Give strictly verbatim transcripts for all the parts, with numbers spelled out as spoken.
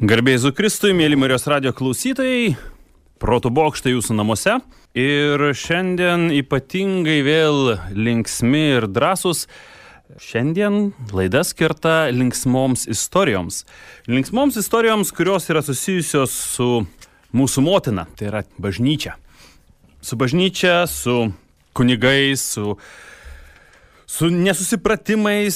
Garbė Jėzui Kristui, mėly Marijos radijo klausytojai, protų bokštai jūsų namuose. Ir šiandien ypatingai vėl linksmi ir drąsus. Šiandien laida skirta linksmoms istorijoms. Linksmoms istorijoms, kurios yra susijusios su mūsų motina, tai yra bažnyčia. Su bažnyčia, su kunigais, su... su nesusipratimais,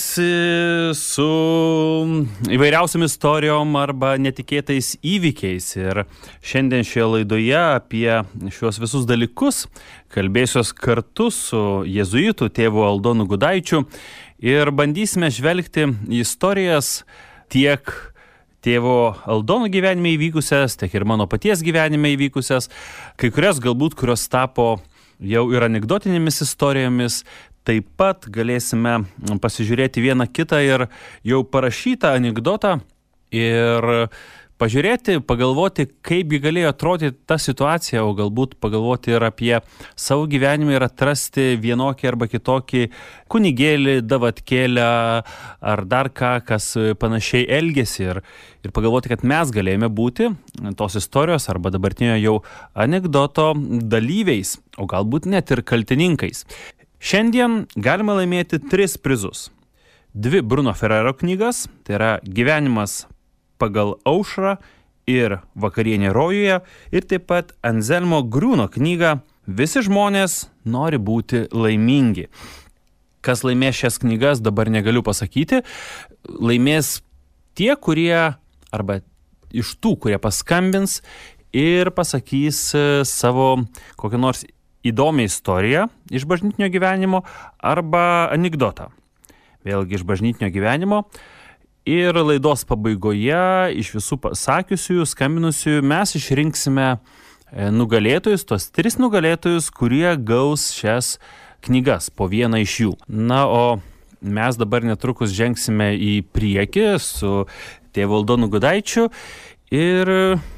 su įvairiausiam istorijom arba netikėtais įvykiais. Ir šiandien šioje laidoje apie šios visus dalykus kalbėsiuos kartu su jėzuitu tėvu Aldonu Gudaičiu ir bandysime žvelgti į istorijas tiek tėvo Aldono gyvenime įvykusias, tiek ir mano paties gyvenime įvykusias, kai kurias galbūt, kurios tapo jau ir anekdotinėmis istorijomis. Taip pat galėsime pasižiūrėti vieną kitą ir jau parašytą anekdotą ir pažiūrėti, pagalvoti, kaipgi galėjo atrodyti ta situacija, o galbūt pagalvoti ir apie savo gyvenimą ir atrasti vienokį arba kitokį kunigėlį, davatkėlę ar dar ką, kas panašiai elgėsi ir, ir pagalvoti, kad mes galėjome būti tos istorijos arba dabartinio jau anekdoto dalyviais, o galbūt net ir kaltininkais. Šiandien galima laimėti tris prizus. Dvi Bruno Ferrero knygas, tai yra Gyvenimas pagal aušrą ir Vakarienė rojuje, ir taip pat Anzelmo Griūno knyga Visi žmonės nori būti laimingi. Kas laimės šias knygas, dabar negaliu pasakyti. Laimės tie, kurie, arba iš tų, kurie paskambins ir pasakys savo kokią nors įdomią istoriją iš bažnytinio gyvenimo arba anekdotą. Vėlgi iš bažnytinio gyvenimo. Ir laidos pabaigoje iš visų pasakiusiųjų, skambinusiųjų mes išrinksime nugalėtojus, tos tris nugalėtojus, kurie gaus šias knygas, po vieną iš jų. Na, o mes dabar netrukus žengsime į priekį su tėvu Aldonu Gudaičiu ir,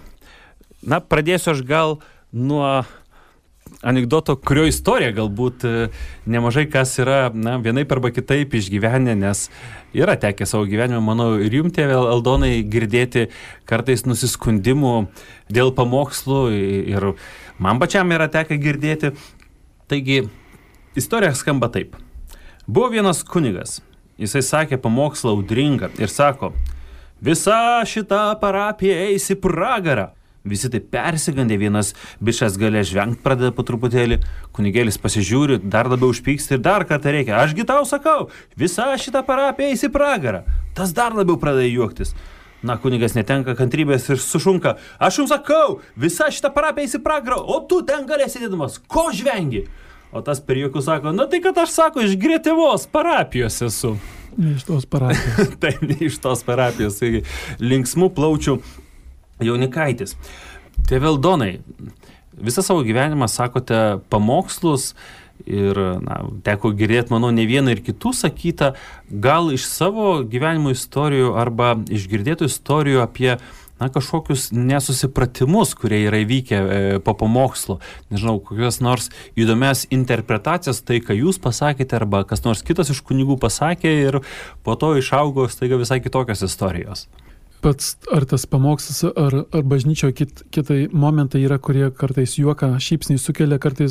na, pradėsiu aš gal nuo anekdoto, kurio istorija galbūt nemažai kas yra, na, vienaip arba kitaip išgyvenę, nes yra tekę savo gyvenime, manau, ir jums, tėve Aldonai, girdėti kartais nusiskundimų dėl pamokslų ir man pačiam yra tekę girdėti. Taigi, istorija skamba taip. Buvo vienas kunigas, jisai sakė pamokslą audringą ir sako, visa šita parapija eis į pragarą. Visi tai persigandė, vienas bičas galė žvengt pradeda po truputėlį, kunigėlis pasižiūri, dar labiau užpyksta ir dar kartą reikia. Ašgi tau sakau, visa šita parapija eis į pragarą. Tas dar labiau pradeda juoktis. Na, kunigas netenka kantrybės ir sušunka. Aš jums sakau, visa šita parapija eis į pragarą, o tu ten galėsi dėdamas. Ko žvengi? O tas per juokų sako, na tai kad aš sako, iš Gretevos parapijos esu. Ne iš tos parapijos. Taip, ne iš tos parapijos. Tai linksmų plaučių jaunikaitis. Tėve Aldonai, visą savo gyvenimą sakote pamokslus ir, na, teko girdėti, manau, ne vieną ir kitų sakytą, gal iš savo gyvenimo istorijų arba iš girdėtų istorijų apie, na, kažkokius nesusipratimus, kurie yra įvykę e, po pamokslo. Nežinau, kokios nors įdomias interpretacijas, tai, ką jūs pasakėte, arba kas nors kitas iš kunigų pasakė ir po to išaugo staiga visai kitokios istorijos. Pats ar tas pamokslas, ar, ar bažnyčio kit, kitai momentai yra, kurie kartais juoką, šypsnį sukelia, kartais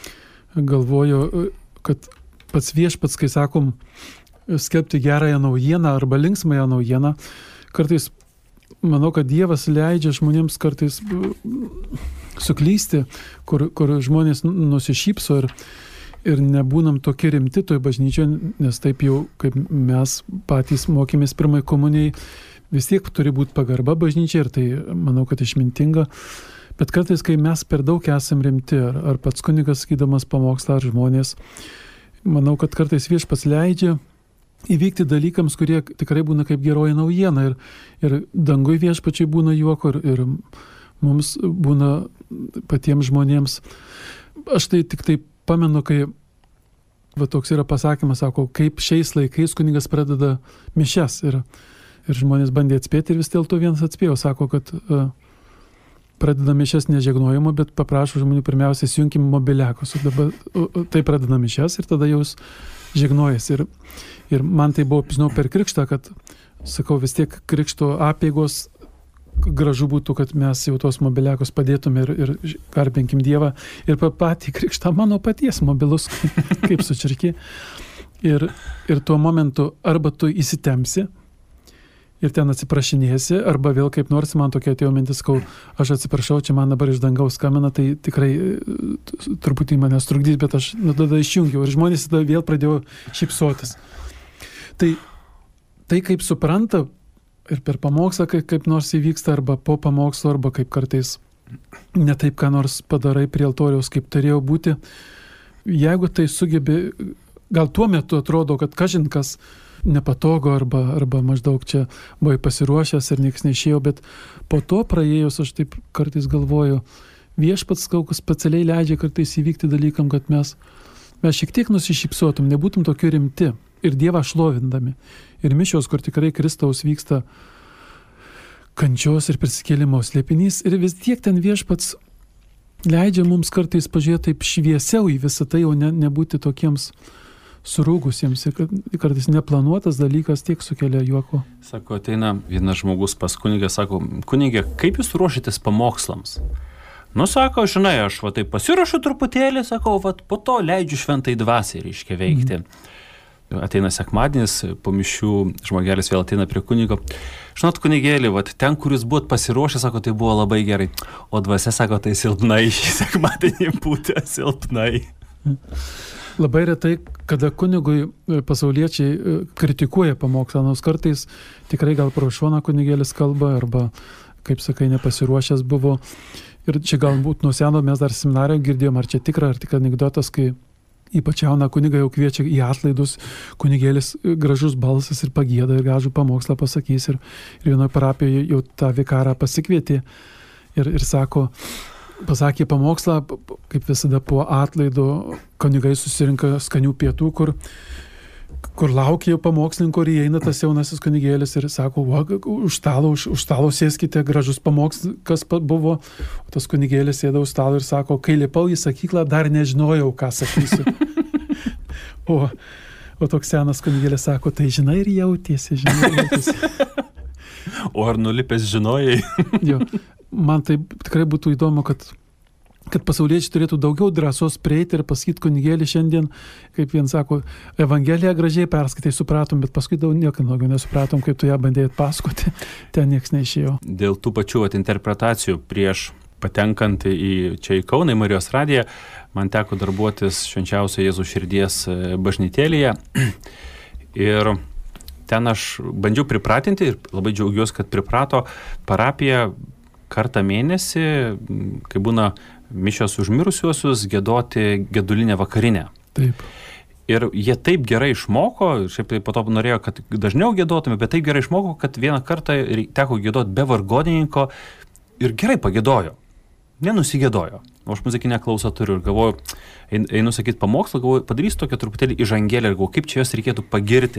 galvoju, kad pats viešpats, kai sakom, skelbti gerąją naujieną arba linksmąją naujieną, kartais manau, kad Dievas leidžia žmonėms kartais suklysti, kur, kur žmonės nusišypso ir, ir nebūnam tokie rimti toj bažnyčioje, nes taip jau, kaip mes patys mokėmės pirmai komunijai, vis tiek turi būti pagarba bažnyčiai ir tai, manau, kad išmintinga. Bet kartais, kai mes per daug esam rimti, ar, ar pats kunigas sakydamas pamokslą, ar žmonės, manau, kad kartais viešpats leidžia įvykti dalykams, kurie tikrai būna kaip geroji naujiena. Ir, ir dangui viešpačiai būna juoko ir, ir mums būna patiems žmonėms. Aš tai tik tai pamenu, kai va, toks yra pasakymas, sako, kaip šiais laikais kunigas pradeda mišias ir Ir žmonės bandė atspėti ir vis dėlto vienas atspėjo, sako, kad uh, pradeda mišias nežegnojimo, bet paprašo žmonių pirmiausia įsijunkim mobiliakus. Ir dabar uh, tai pradeda mišias ir tada jūs žegnojas. Ir, ir man tai buvo, žinau, per krikštą, kad, sakau, vis tiek krikšto apeigos gražu būtų, kad mes jau tos mobiliakus padėtume ir, ir garbinkim Dievą ir patį krikštą mano paties mobilus, kaip sučirki. Ir, ir tuo momentu arba tu įsitemsi ir ten atsiprašinėsi, arba vėl kaip nors man tokia atėjo mintis, kau aš atsiprašau, čia man dabar iš dangaus skambina, tai tikrai truputį mane strukdys, bet aš nu, tada išjungiau ir žmonės tada vėl pradėjo šypsotis. Tai, tai kaip supranta ir per pamokslą kaip, kaip nors įvyksta, arba po pamokslo, arba kaip kartais ne taip, ką nors padarai prie altoriaus, kaip turėjo būti. Jeigu tai sugebi, gal tuo metu atrodo, kad kažinkas nepatogu, arba, arba maždaug čia buvai pasiruošęs ir niekas neišėjo, bet po to praėjus, aš taip kartais galvoju, viešpats kaukas specialiai leidžia kartais įvykti dalykam, kad mes, mes šiek tiek nusišypsotum, nebūtum tokie rimti ir Dievą šlovindami. Ir mišios, kur tikrai Kristaus vyksta kančios ir prisikėlimo slėpinys, ir vis tiek ten viešpats leidžia mums kartais pažiūrėti taip šviesiau į visą tai, o ne, nebūti tokiems surūgusiems, ir kartais neplanuotas dalykas tiek sukelia juoko. Sako, ateina vienas žmogus pas kunigą, sako, kunigė, kaip jūs ruošitės pamokslams? Nu, sako, žinai, aš va taip pasiruošiu truputėlį, sako, va po to leidžiu šventai dvasiai, reiškia, veikti. Mm. Ateina sekmadienis, po mišių žmogelis vėl ateina prie kunigo. Žinot, kunigėlį, va ten, kur jūs buvot pasiruošę, sako, tai buvo labai gerai. O dvasia, sako, tai silpnai, šį sekmadienį būti silpnai. Mm. Labai retai, kada kunigui pasauliečiai kritikuoja pamokslą, nors kartais tikrai gal pro šoną kunigėlis kalba, arba, kaip sakai, nepasiruošęs buvo. Ir čia galbūt nuo seno mes dar seminarijoje girdėjom, ar čia tikra, ar tik anekdotas, kai ypač jauną kunigą jau kviečia į atlaidus, kunigėlis gražus balsas ir pagėda ir gražų pamokslą pasakys. Ir, ir vienoje parapijoje jau tą vikarą pasikvietė ir, ir sako, pasakė pamokslą, kaip visada po atlaido kunigai susirinka skanių pietų, kur, kur laukia jau pamokslinko ir įeina tas jaunasis kunigėlis ir sako, va, už stalo, už, už stalo sėskite, gražus pamokslas, kas buvo. O tas kunigėlis sėda už stalo ir sako, kai lipau į sakyklą, dar nežinojau, ką sakysiu. o, o toks senas kunigėlis sako, tai žinai ir jautiesi, žinai ir jautiesi. O ar nulipęs žinojai? Jo. Man tai tikrai būtų įdomu, kad, kad pasauliečiai turėtų daugiau drąsos prieiti ir pasakyti kunigėlį šiandien, kaip vien sako, Evangeliją gražiai perskaitai, supratom, bet paskui daug nieko daugiau nesupratom, kaip tu ją bandėjai pasakoti, ten nieks neišėjo. Dėl tų pačių at, interpretacijų prieš patenkant į čia į Kauną, į Marijos radiją, man teko darbuotis Švenčiausio Jėzaus širdies bažnytėlėje ir ten aš bandžiau pripratinti ir labai džiaugiuosi, kad priprato parapiją kartą mėnesį, kai būna mišios už mirusiuosius, giedoti gedulinę vakarinę. Taip. Ir jie taip gerai išmoko, šiaip tai po to norėjo, kad dažniau giedotume, bet taip gerai išmoko, kad vieną kartą teko giedoti be vargonininko ir gerai pagiedojo. Nenusigiedojo. O aš muzikinę klausą turiu ir galvoju, einu sakyti pamokslą, galvoju, padarysiu tokią truputėlį įžangėlę ir galvoju, kaip čia jos reikėtų pagirti.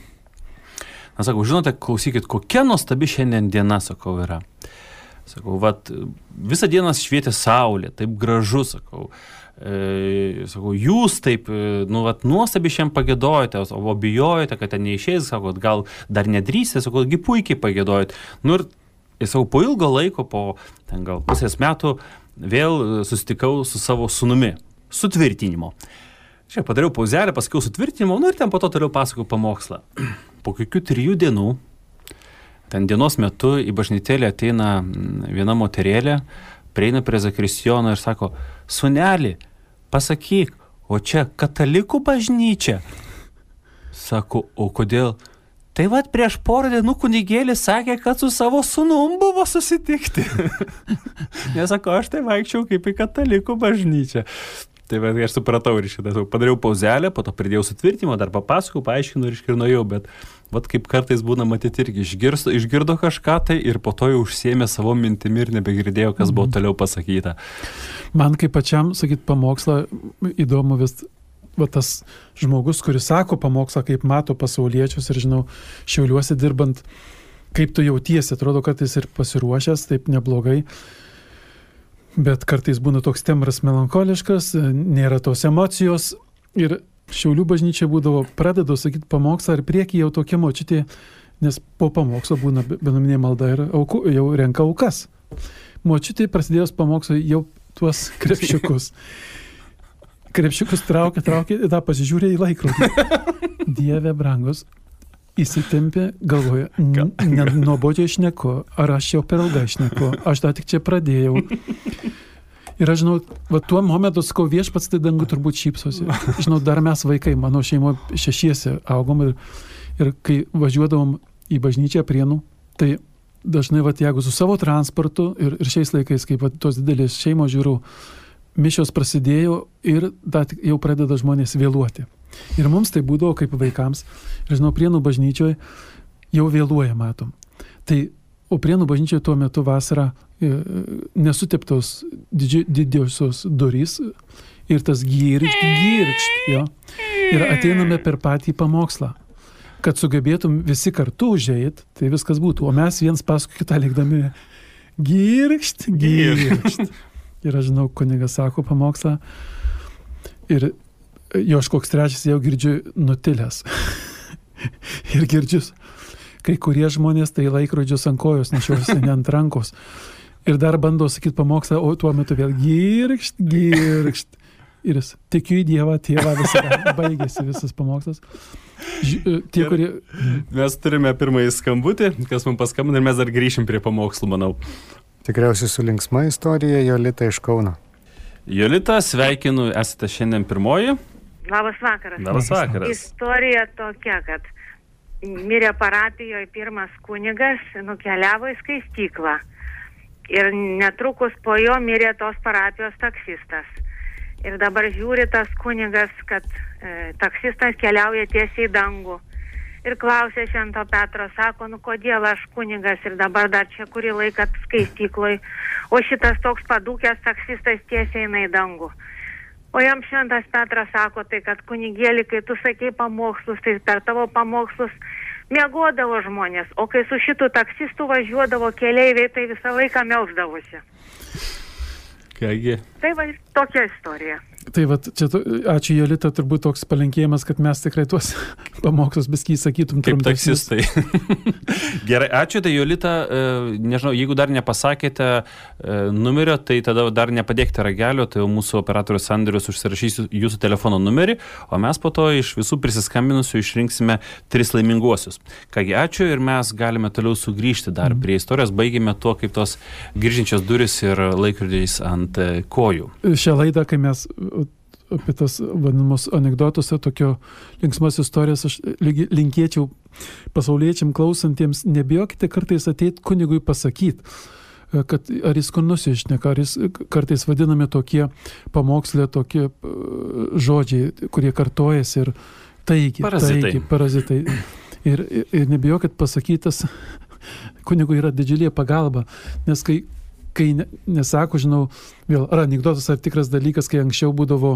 Na, sakau, žinote, klausykit, kokia nuostabi šiandien diena, sakau, yra. Sakau, vat, visą dieną švietė saulė, taip gražu, sakau. E, sakau, jūs taip, nu, vat, nuostabi šiandien pagėdojate, o bijojate, kad ten neišeis, sakau, gal dar nedrįsite, sakau, gi puikiai pagėdojate. Nu ir, sakau, po ilgo laiko, po ten gal pusės metų, vėl susitikau su savo sūnumi, sutvirtinimo. Čia padariau pauzelę, pasakiau sutvirtinimo, nu ir ten po to toliau pasakau pamokslą. Po kokių trijų dienų, ten dienos metu į bažnytėlę ateina viena moterėlė, prieina prie zakristijono ir sako, sūneli, pasakyk, o čia katalikų bažnyčia? Sako, o kodėl? Tai vat prieš porą dienų kunigėlis sakė, kad su savo sūnum buvo susitikti. Nes sako, aš tai vaikščiau kaip į katalikų bažnyčią. Tai va, aš supratau ir šitą, padariau pauzelę, po to pridėjau sutvirtinimą, dar papasakau, paaiškinu ir iškirnojau, bet vat kaip kartais būna matyti irgi, išgirsto, išgirdo kažką tai ir po to jau užsiėmė savo mintimi ir nebegirdėjo, kas buvo toliau pasakyta. Man kaip pačiam, sakyt, pamokslą įdomu vis, va tas žmogus, kuris sako pamokslą, kaip mato pasauliečius ir žinau, Šiauliuose dirbant, kaip tu jautiesi, atrodo kartais ir pasiruošęs, taip neblogai. Bet kartais būna toks tembras melankoliškas, nėra tos emocijos ir Šiaulių bažnyčia būdavo, pradedu sakyti pamokslą ir priekį jau tokia močiutė nes po pamokslo būna bendruomeninė malda ir auku, jau renka aukas. Močiutė prasidėjus pamokslo jau tuos krepšiukus. Krepšiukus traukia, traukia, ir tą pasižiūrė į laikrodį. Dieve brangus, įsitempė, galvoja, nuobodžiai šneku, ar aš jau per ilgai šneku, aš tą tik čia pradėjau. Ir aš žinau, va tuo momentu, sakau, viešpats tai dangu turbūt šypsosi. Žinau, dar mes vaikai, mano šeimo šešiese augom ir, ir kai važiuodavom į bažnyčią Prienų, tai dažnai, va, jeigu su savo transportu ir, ir šiais laikais, kaip va, tos didelės šeimos žiūrų, mišios prasidėjo ir da, jau pradeda žmonės vėluoti. Ir mums tai būdavo kaip vaikams. Ir žinau, Prienų bažnyčioje jau vėluoja, matom. Tai, o Prienų bažnyčioje tuo metu vasarą nesuteptos didži, didžiosios durys ir tas gyrkšt, gyrkšt, jo. Ir ateiname per patį pamokslą. Kad sugebėtum visi kartu užeit, tai viskas būtų. O mes viens paskui kitą likdami gyrkšt, gyrkšt. Ir aš žinau, kunigas sako pamokslą. Ir jo aš koks trečias jau girdžiu nutilęs. Ir girdžiu, kai kurie žmonės tai laikrodžius ant kojos nešiojasi, ne ant rankos. Ir dar bando sakyti pamokslą, o tuo metu vėl girkšt, girkšt. Ir jis, tikiu į Dievą, tėvą, visą, baigėsi visas pamokslas. Ž, tie, kurie... Mes turime pirmąjį skambutį, kas man paskambina, ir mes dar grįšim prie pamokslų, manau. Tikriausiai su linksma istorija, Jolita iš Kauno. Jolita, sveikinu, esate šiandien pirmoji. Labas vakaras. Labas vakaras. Istorija tokia, kad mirė parapijoje pirmas kunigas, nukeliavo į skaistyklą. Ir netrukus po jo mirė tos parapijos taksistas. Ir dabar žiūri tas kunigas, kad e, taksistas keliauja tiesiai į dangų. Ir klausė Švento Petro, sako, nu kodėl aš kunigas ir dabar dar čia kurį laiką skaistykloj, o šitas toks padūkęs taksistas tiesiai eina į dangų. O jam Šventas Petras sako, tai kad kunigėlį, kai tu sakei pamokslus, tai per tavo pamokslus miegodavo žmonės, o kai su šitų taksistų važiuodavo keleiviai, tai visą laiką melsdavosi. Kągi. Tai va, tokia istorija. Tai va, čia, ačiū Jolita, turbūt toks palinkėjimas, kad mes tikrai tuos pamokslus biskį sakytum. Kaip taksistai. Gerai, ačiū. Tai Jolita, nežinau, jeigu dar nepasakėte numerio, tai tada dar nepadėkite ragelio, tai jau mūsų operatorius Andrius užsirašys jūsų telefono numerį, o mes po to iš visų prisiskambinusių išrinksime tris laiminguosius. Kągi, ačiū ir mes galime toliau sugrįžti dar prie istorijos. Baigėme tuo, kaip tos giržinčios duris ir laikrodžiais ant kojų. Šią laidą, kai mes apie tas vadinamus anekdotus, tokio linksmas istorijas, aš linkėčiau pasauliečiam klausantiems, nebijokite kartais ateit kunigui pasakyti, kad ar jis kur nusišneka, ar jis kartais vadinami tokie pamokslė, tokie žodžiai, kurie kartojasi ir taigi, parazitai. taigi, parazitai. Ir, ir nebijokit pasakytas, kunigui yra didžiulė pagalba, nes kai kai nesako, žinau, vėl, ar anekdotas, ar tikras dalykas, kai anksčiau būdavo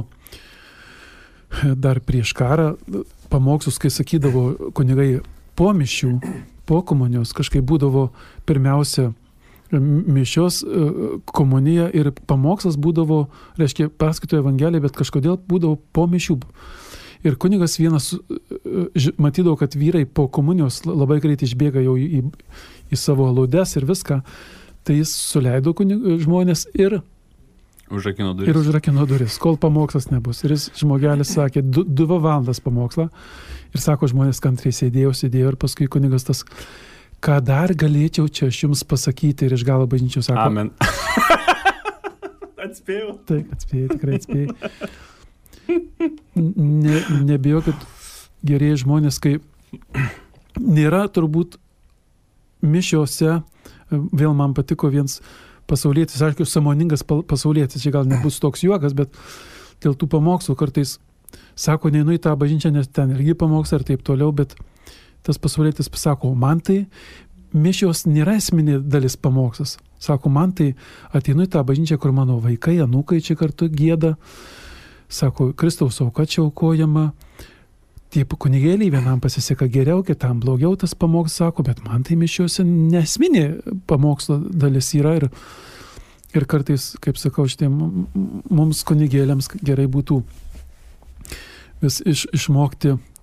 dar prieš karą pamokslus, kai sakydavo kunigai po mišių, po komunijos, kažkaip būdavo pirmiausia mišios komunija ir pamokslas būdavo, reiškia, perskaito Evangeliją, bet kažkodėl būdavo po mišių. Ir kunigas vienas matydavo, kad vyrai po komunijos labai greit išbėga jau į, į savo laudes ir viską. Tai jis suleido kunig, žmonės ir užrakino duris. Ir užrakino duris, kol pamokslas nebus. Ir jis žmogelis sakė, du, du valandas pamokslą. Ir sako, žmonės kantriai sėdėjo, sėdėjo ir paskui kunigas tas, ką dar galėčiau čia aš jums pasakyti ir iš galo bažnyčios sako. Amen. Atspėjau. Taip, atspėjai, tikrai atspėjai. Ne, nebijokit gerieji žmonės, kai nėra turbūt mišiose. Vėl man patiko vienas pasaulietis, aišku, sąmoningas pasaulietis, čia gal nebus toks juokas, bet dėl tų pamokslų kartais sako, neinu į tą bažnyčią, nes ten irgi pamoksla ir taip toliau, bet tas pasaulietis pasako, man tai mišios nėra esminė dalis pamokslas. Sako, man tai ateinu į tą bažnyčią, kur mano vaikai, anūkai čia kartu gieda, sako, Kristaus auka čia aukojama. Tie kunigėliai vienam pasiseka geriau, kitam blogiau tas pamokslas, sako, bet man tai mišiuose nesminė pamokslo dalis yra ir, ir kartais, kaip sakau, šitie mums kunigėliams gerai būtų vis iš, išmokti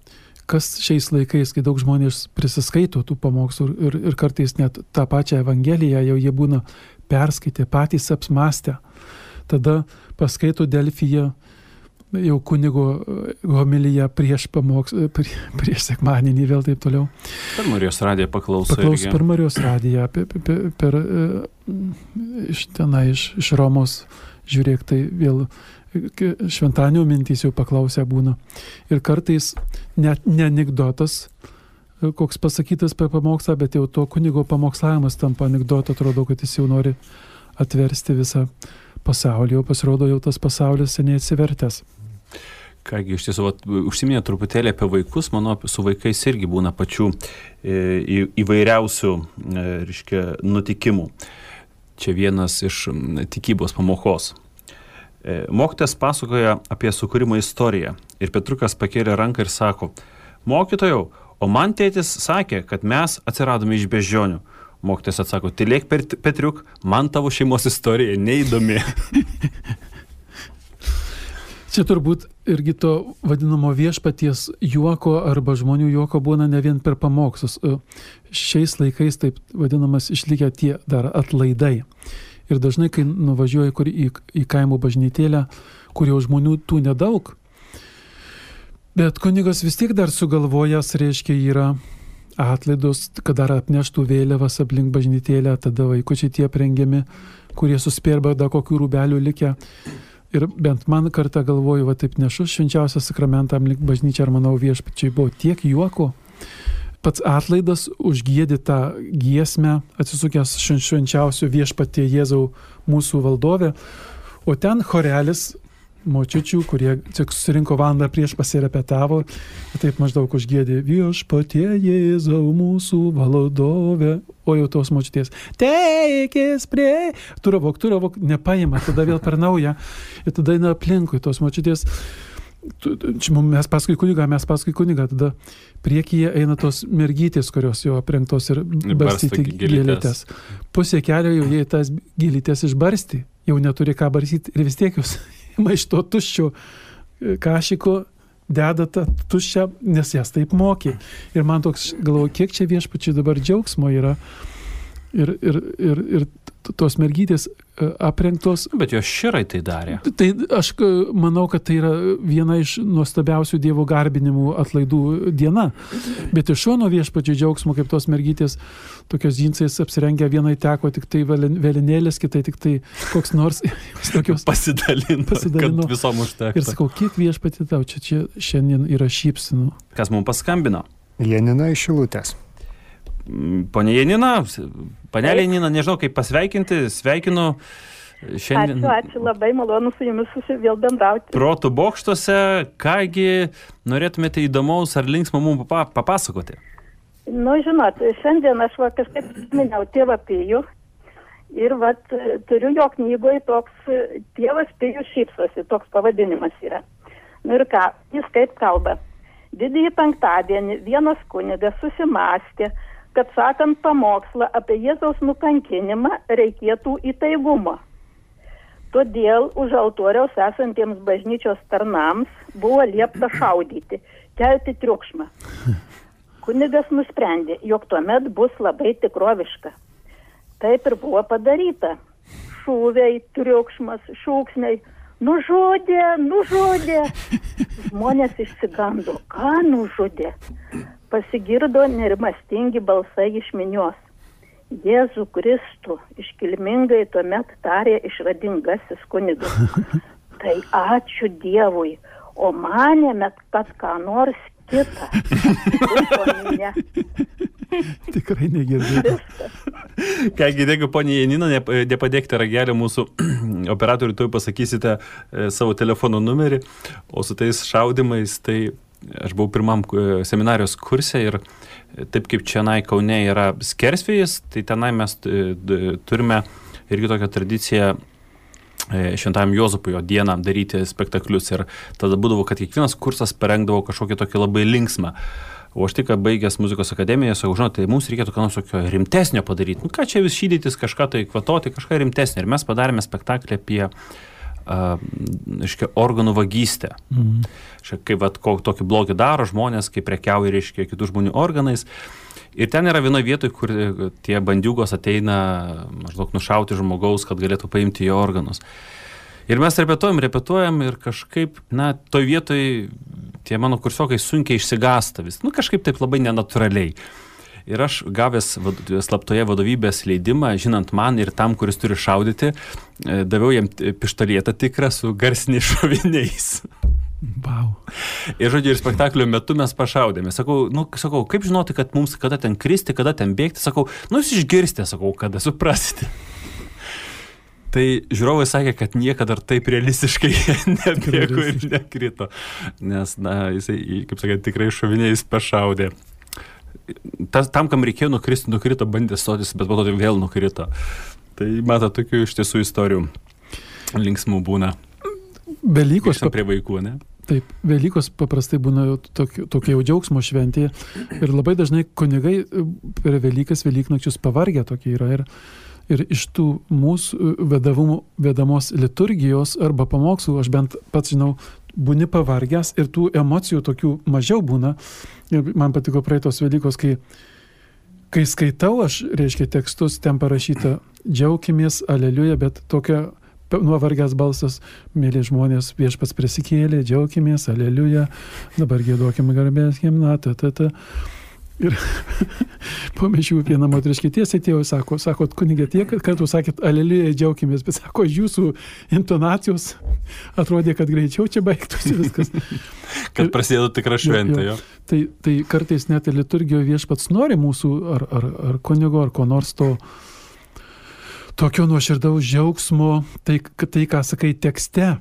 kas šiais laikais, kai daug žmonės prisiskaito tų pamokslų ir, ir kartais net tą pačią Evangeliją jau jie būna perskaitę, patys apsmastę. Tada paskaito Delfyje jau kunigo homiliją prieš pamokslą, prie, prieš sekmadienį vėl taip toliau. Per Marijos radiją paklauso. Paklauso per Marijos radiją, per, per, per, iš tenai, iš, iš Romos, žiūrėk, tai vėl šventadienio mintys jau paklausę būna. Ir kartais net ne anekdotas, koks pasakytas per pamokslą, bet jau to kunigo pamokslavimas tampa anekdotu, atrodo, kad jis jau nori atversti visą pasaulį, o pasirodo jau tas pasaulis seniai atsivertęs. Kągi, iš tiesų, užsiminė truputėlį apie vaikus, mano su vaikais irgi būna pačių e, įvairiausių, e, reiškia, nutikimų. Čia vienas iš tikybos pamokos. E, mokytojas pasakoja apie sukūrimo istoriją ir Petrukas pakėlė ranką ir sako: mokytojau, o man tėtis sakė, kad mes atsiradome iš beždžionių. Mokytojas atsako: tylėk, Petriuk, man tavo šeimos istorija neįdomi. Čia turbūt irgi to vadinamo viešpaties juoko arba žmonių juoko būna ne vien per pamokslus. Šiais laikais taip vadinamas išlikę tie dar atlaidai. Ir dažnai, kai nuvažiuoji kur į, į kaimo bažnytėlę, kur jau žmonių tų nedaug, bet kunigas vis tiek dar sugalvojęs, reiškia, yra atlaidus, kad dar atneštų vėliavas aplink bažnytėlę, tada vaikučiai tie prengiami, kurie suspėrba dar kokių rūbelių likę. Ir bent man kartą galvoju, va taip nešu švenčiausią sakramentą aplink bažnyčią, ar manau viešpačiai buvo tiek juoko. Pats atlaidas užgiedi tą giesmę, atsisukęs švenčiausio viešpatie Jėzau mūsų valdovė, o ten chorelis močiučių, kurie tik susirinko valandą prieš pasirepetavo, taip maždaug užgiedi: viešpatie Jėzau mūsų valdovė, o jau tos močiutės: teikės prie, turavok, turavok, nepaima, tada vėl per naują, ir tada eina aplinkui tos močiutės. Mes paskui kunigą, mes paskui kunigą, tada priekyje eina tos mergytės, kurios jau aprengtos ir barstyti gėlytės. Pusė kelio jau jie tas gėlytės išbarsti, jau neturi ką barstyti ir vis tiek jūs maišto tuščio kašiko deda tą tuščią, nes jas taip mokė. Ir man toks, galvoju, kiek čia viešpačiai dabar džiaugsmo yra. Ir, ir, ir, ir tos mergytės aprengtos. Bet jos širai tai darė. Tai aš manau, kad tai yra viena iš nuostabiausių Dievo garbinimų atlaidų diena. Bet iš šono viešpačiai džiaugsmo, kaip tos mergytės tokios džinsais apsirengę, vienai teko tik tai vėlinėlės, kitai tik tai koks nors tokios pasidalino, pasidalino, kad visom užtektų. Ir sakau, kiek viešpati tau čia, čia šiandien yra šypsenų. Kas mums paskambino? Janina iš Šilutės. Ponia Janina, panelė Janina, nežinau kaip pasveikinti, sveikinu šiandien. Ačiū, ačiū, labai malonu su jumis vėl bendrauti. Protų bokštuose, kągi norėtumėte įdomaus ar linksmo mums papasakoti? Nu, žinot, šiandien aš va kažkaip minėjau tėvą Pijų ir va turiu jo knygoje toks tėvas Pijus šypsosi, toks pavadinimas yra. Nu ir ką, jis kaip kalba. Didįjį penktadienį vienas kunigas susimąstė, kad sakant pamokslą apie Jėzaus nukankinimą reikėtų įtaigumo. Todėl už altoriaus esantiems bažnyčios tarnams buvo liepta šaudyti, kelti triukšmą. Kunigas nusprendė, jog tuomet bus labai tikroviška. Taip ir buvo padaryta. Šūviai, triukšmas, šūksniai. Nužudė, nužudė. Žmonės išsigando. Ką nužudė? Pasigirdo nerimastingi balsai iš minios. Jėzų Kristų iškilmingai tuomet tarė išradingasis kunigas. Tai ačiū Dievui, o manėme, kad ką nors kita. Tikrai negirdėjau. Kągi, dėkui, ponia Janina, nepadėkite ragelio mūsų operatoriui, tuoj pasakysite savo telefono numerį, o su tais šaudimais, tai aš buvau pirmam seminarijos kurse ir taip kaip čianai Kaune yra skersvėjis, tai tenai mes turime irgi tokią tradiciją Šventajam Juozapui jo dieną daryti spektaklius ir tada būdavo, kad kiekvienas kursas parengdavo kažkokį tokį labai linksmą. O aš tik baigęs muzikos akademiją, sakau, žinot, tai mums reikėtų ką nors tokio rimtesnio padaryti. Nu ką čia vis šydytis, kažką tai kvatoti, kažką rimtesnio. Ir mes padarėme spektaklį apie reiškia, organų vagystę. Mhm. Kaip vat, tokį blogį daro žmonės, kaip prekiauja, reiškia, kitų žmonių organais. Ir ten yra vienoje vietoje, kur tie bandiūgos ateina maždaug nušauti žmogaus, kad galėtų paimti jo organus. Ir mes repetuojam, repetuojam ir kažkaip, na, toj vietoj tie mano kursiokai sunkiai išsigąsta vis. Nu, kažkaip taip labai nenatūraliai. Ir aš gavęs vad, slaptoje vadovybės leidimą, žinant man ir tam, kuris turi šaudyti, daviau jam pištolėtą tikrą su garsiniais šoviniais. Wow. Ir žodžiu, ir spektaklio metu mes pašaudėme. Sakau, nu, sakau, kaip žinoti, kad mums kada ten kristi, kada ten bėgti, sakau, nu, jūs išgirstė, sakau, kada suprasite. Tai žiūrovai sakė, kad niekada dar taip realistiškai nebėgo ir nekrito, nes, na, jisai, kaip sakė, tikrai šoviniais pašaudė. Tas, tam, kam reikėjo nukristi, nukrito, bandė stotis, bet po to vėl nukrito. Tai mato, tokių iš tiesų istorijų linksmų būna. Velykos pap... prie vaikų, ne? Taip, Velykos paprastai būna tokia, tokia jau džiaugsmo šventė ir labai dažnai kunigai per Velykas, Velyknakčius pavargę tokie yra ir Ir iš tų mūsų vedavumų, vedamos liturgijos arba pamokslų, aš bent pats žinau, būni pavargęs ir tų emocijų tokių mažiau būna. Ir man patiko praeitos Velykos, kai, kai skaitau, aš, reiškia, tekstus, ten parašyta džiaukimės, aleliuja, bet tokia nuovargęs balsas, mėly žmonės, viešpats prisikėlė, džiaukimės, aleliuja, dabar giedokim garbės himną, ta, ta, ta. Ir po mišių viena moteriškė tiesiai atėjo, sako, sako, kunigė, tiek kartų sakėt, aleliuja, džiaukimės, bet sako, jūsų intonacijos atrodė, kad greičiau čia baigtųsi viskas. Kad prasidėtų tikra šventė, jo. jo. Tai, tai kartais net ir liturgijoje viešpats nori mūsų, ar, ar, ar kunigo, ar ko nors to tokio nuoširdaus džiaugsmo, tai, tai ką sakai tekste,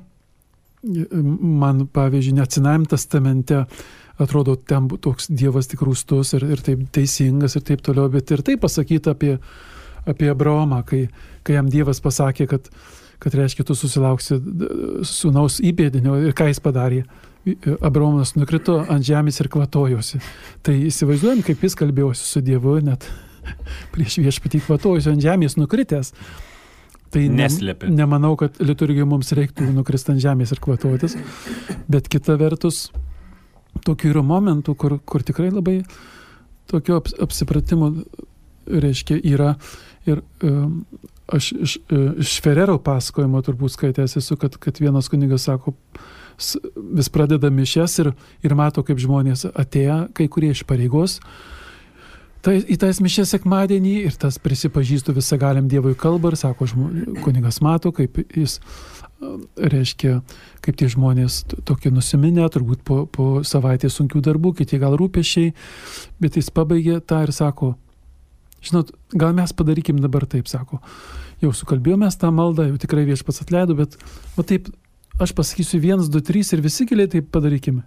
man, pavyzdžiui, net Senajame testamente atrodo, ten toks Dievas tik rūstus ir, ir taip teisingas ir taip toliau, bet ir tai pasakyta apie, apie Abraomą, kai, kai jam Dievas pasakė, kad, kad reiškia, tu susilauksi sūnaus įpėdinio ir ką jis padarė. Abraomas nukrito ant žemės ir kvatojosi. Tai įsivaizduojam, kaip jis kalbėjosi su Dievu, net prieš viešpatį kvatojosi ant žemės nukritęs. Tai ne, nemanau, kad liturgijoje mums reiktų nukristi ant žemės ir kvatotis, bet kita vertus, tokių yra momentų, kur, kur tikrai labai tokio aps, apsipratimo, reiškia, yra. Ir um, aš iš, iš Ferrero pasakojimo turbūt skaitęs esu, kad, kad vienas kunigas sako, vis pradeda mišias ir, ir mato, kaip žmonės atėję, kai kurie iš pareigos, tai, į tas mišias sekmadienį ir tas prisipažįstų visagaliam Dievui kalbą ir sako, žmo, kunigas mato, kaip jis reiškia, kaip tie žmonės tokie nusiminę, turbūt po, po savaitės sunkių darbų, kiti gal rūpesčiai, bet jis pabaigė tą ir sako, žinot, gal mes padarykim dabar taip, sako, jau sukalbėjomės tą maldą, jau tikrai viešpats atleido, bet va taip, aš pasakysiu vienas, du, trys ir visi giliai taip padarykime.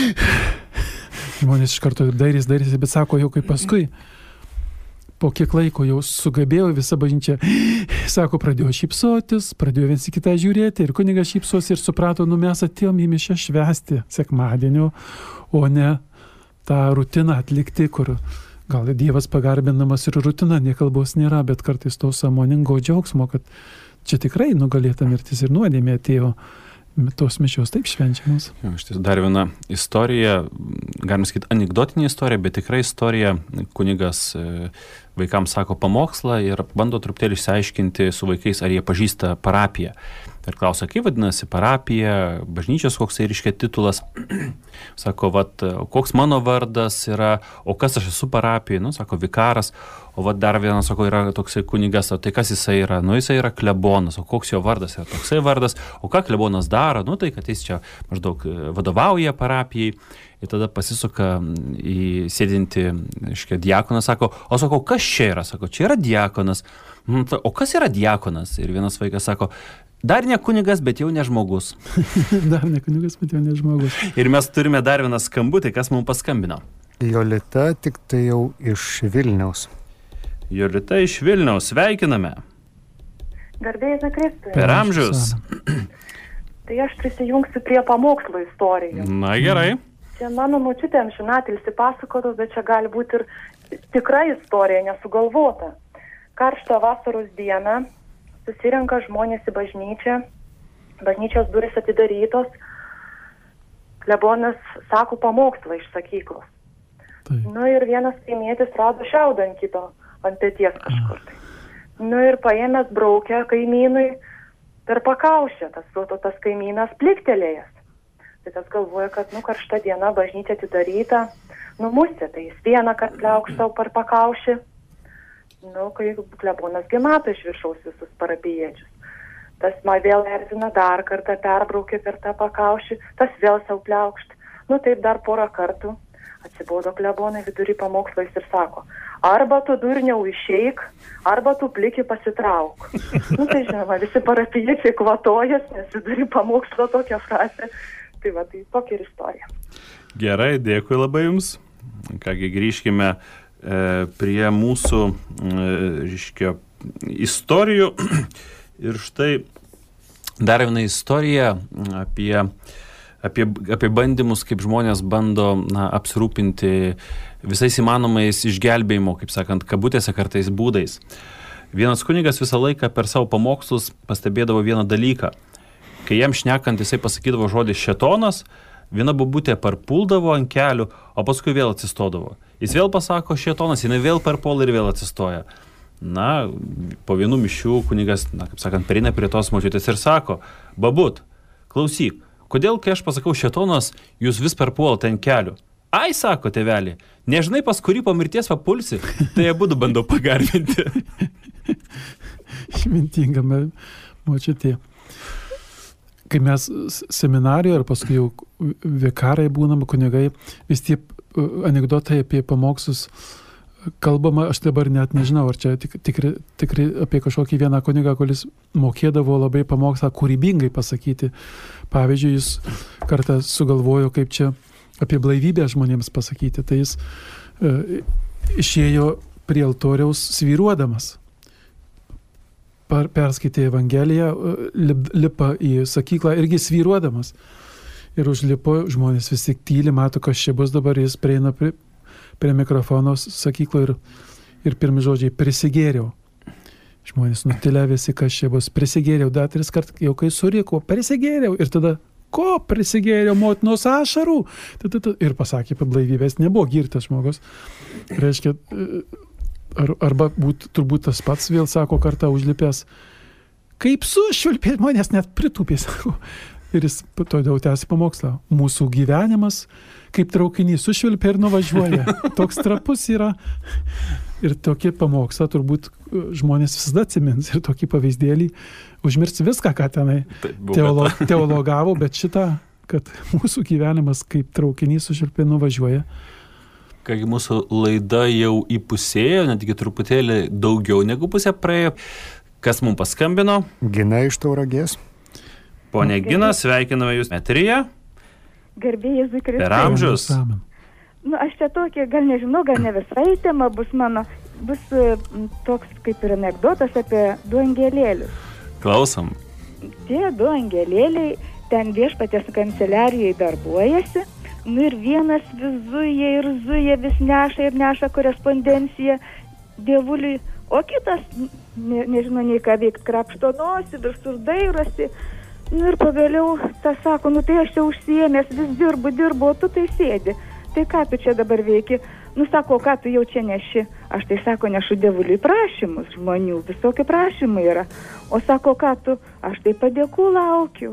Žmonės iš karto dairys, dairys, bet sako, jau kaip paskui, po kiek laiko jau sugebėjo visą bažnyčią, sako, pradėjo šypsotis, pradėjo viens į kitą žiūrėti ir kunigas šypsosi ir suprato, nu mes atėjom į mišią švęsti sekmadienio, o ne tą rutiną atlikti, kur gal Dievas pagarbinamas ir rutina, niekalbos nėra, bet kartais to sąmoningo džiaugsmo, kad čia tikrai nugalėta mirtis ir nuodėmė atėjo. Tos mišios taip švenčiamos. Štai dar viena istorija, galima sakyti, anekdotinė istorija, bet tikrai istorija, kunigas vaikams sako pamokslą ir bando truputėlį išsiaiškinti su vaikais, ar jie pažįsta parapiją. Ir klausia, kaip vadinasi parapija, bažnyčios koks tai reiškia titulas. Sako, vat, koks mano vardas yra, o kas aš esu parapijai, nu, sako, vikaras. O vat dar vienas, sako, yra toksai kunigas, o tai kas jisai yra? Nu, jisai yra klebonas, o koks jo vardas yra toksai vardas, o ką klebonas daro? Nu, tai, kad jis čia maždaug vadovauja parapijai. Ir tada pasisuka į sėdinti, reiškia, diakoną, sako, o sako, kas čia yra? Sako, čia yra diakonas. O kas yra diakonas? Ir vienas vaikas sako, dar ne kunigas, bet jau ne žmogus. Dar ne kunigas, bet jau ne žmogus. Ir mes turime dar vieną skambutį, kas mums paskambino. Jolita, tik tai jau iš Vilniaus. Jolita iš Vilniaus, sveikiname. Garbėjai Kristui. Per amžius. Tai aš prisijungsiu prie pamokslo istorijų. Na gerai. Čia mano močiutė amžinatilsį pasakotų, bet čia gali būti ir tikra istorija, nesugalvota. Karštą vasaros dieną susirenka žmonės į bažnyčią bažnyčios durys atidarytos, klebonas sako pamokslą iš sakyklos. Tai. Nu ir vienas kaimietis rado šiaudą ant kito, ant peties kažkur. Tai. Nu ir paėmęs braukę kaimynui per pakaušę, tas, tas kaimynas pliktelėjęs. Tai tas galvoja, kad nu karšta diena, bažnyčia atidaryta, numusė, tai jis vieną kart pliaukštau per pakaušį. Nu, kai klebonas gi mato iš viršaus visus parapijiečius. Tas man vėl erzina, dar kartą perbraukė per tą pakaušį, tas vėl sau pliaukšt. Nu taip dar porą kartų. Atsibodo klebonai vidury pamokslais ir sako, arba tu durniau išeik, arba tu pliki pasitrauk. Nu tai žinoma, visi parapijiečiai kvatojas, nes vidury pamokslo tokia frazė. Tai va, tai tokia ir istorija. Gerai, dėkui labai Jums. Kągi, grįžkime e, prie mūsų e, reiškia, istorijų. Ir štai dar viena istorija apie, apie, apie bandymus, kaip žmonės bando na, apsirūpinti visais įmanomais išgelbėjimo, kaip sakant, kabutėse kartais būdais. Vienas kunigas visą laiką per savo pamokslus pastebėdavo vieną dalyką. Kai jam šnekant jisai pasakydavo žodį šėtonas, viena bobutė parpuldavo ant kelių, o paskui vėl atsistodavo. Jis vėl pasako šėtonas, jinai vėl parpuola ir vėl atsistoja. Na, po vienų mišių kunigas, na, kaip sakant, pereina prie tos močiutės ir sako, babut, klausyk, kodėl, kai aš pasakau šėtonas, jūs vis parpuolate ant kelių? Ai, sako tėvelį, nežinai, pas kurį po mirties papulsi, tai abudu bandau pagarbinti. Išmintinga močiutė. Kai mes seminarijoje ir paskui jau vikarai būnam, kunigai, vis tie anekdotai apie pamokslus kalbama, aš dabar net nežinau, ar čia tik, tikri, tikri apie kažkokį vieną kunigą, kuris mokėdavo labai pamokslą kūrybingai pasakyti. Pavyzdžiui, jis kartą sugalvojo, kaip čia apie blaivybę žmonėms pasakyti. Tai jis e, išėjo prie altoriaus svyruodamas. Par, perskaitė Evangeliją, lip, lipa į sakyklą irgi svyruodamas. Ir užlipo, žmonės vis tik tyli, mato, kas čia bus dabar, jis prieina prie prie mikrofono sakyklo ir, ir pirmi žodžiai prisigėriau. Žmonės nutilę visi, kas čia bus, prisigėriau, dar tris kart, jau kai suriko, prisigėriau ir tada, ko prisigėriau, motinos ašarų? Ir pasakė, apie blaivybės nebuvo girtas žmogus. Reiškia, ar, arba būt, turbūt tas pats vėl sako kartą užlipęs, kaip sušvilpė, žmonės net pritūpė, sako. Ir jis todėl tęsi pamokslą. Mūsų gyvenimas, kaip traukinys, sušvilpia ir nuvažiuoja. Toks trapus yra. Ir tokie pamokslą turbūt žmonės visada atsimins. Ir tokį pavyzdėlį užmirs viską, ką tenai teolo, teologavo, bet šitą, kad mūsų gyvenimas kaip traukinys sušvilpia ir nuvažiuoja. Kągi mūsų laida jau įpusėjo, netgi truputėlį daugiau negu pusė praėjo. Kas mums paskambino? Gina iš Tauragės. Pone Gina, sveikiname Jūs eteryje. Garbė Jėzui Kristui. Per amžius. Nu, aš čia tokia, gal nežinau, gal ne visai tema bus mano, bus uh, toks kaip ir anekdotas apie du angelėlius. Klausom. Tie du angelėliai ten viešpaties kanceliarijai darbuojasi, nu ir vienas vis zuja ir zuja, vis neša ir neša korespondenciją dievuliui, o kitas, ne, nežinau, nei ką veikt, krapšto nosį, visur dairosi. Nu ir pagaliau tas sako, nu tai aš čia užsiėmęs, vis dirbu, dirbu, o tu tai sėdi. Tai ką tu čia dabar veiki? Nu sako, ką tu jau čia neši? Aš tai sako, nešu dievuliui prašymus žmonių, visokie prašymai yra. O sako, ką tu? Aš tai padėkų laukiu.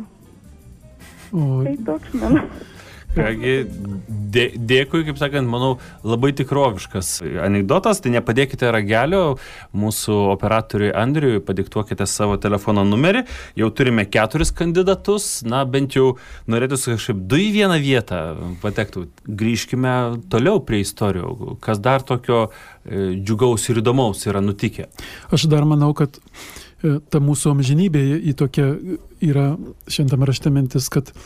O... Tai toks mano. Kągi, dė, dėkui, kaip sakant, manau, labai tikroviškas anekdotas, tai nepadėkite ragelio mūsų operatoriui Andriui, padiktuokite savo telefono numerį, jau turime keturis kandidatus, na, bent jau norėtųsi kažkaip du į vieną vietą patektų. Grįžkime toliau prie istorijų, kas dar tokio e, džiugaus ir įdomaus yra nutikę. Aš dar manau, kad e, ta mūsų amžinybė į tokia yra šiandien rašte mintis, kad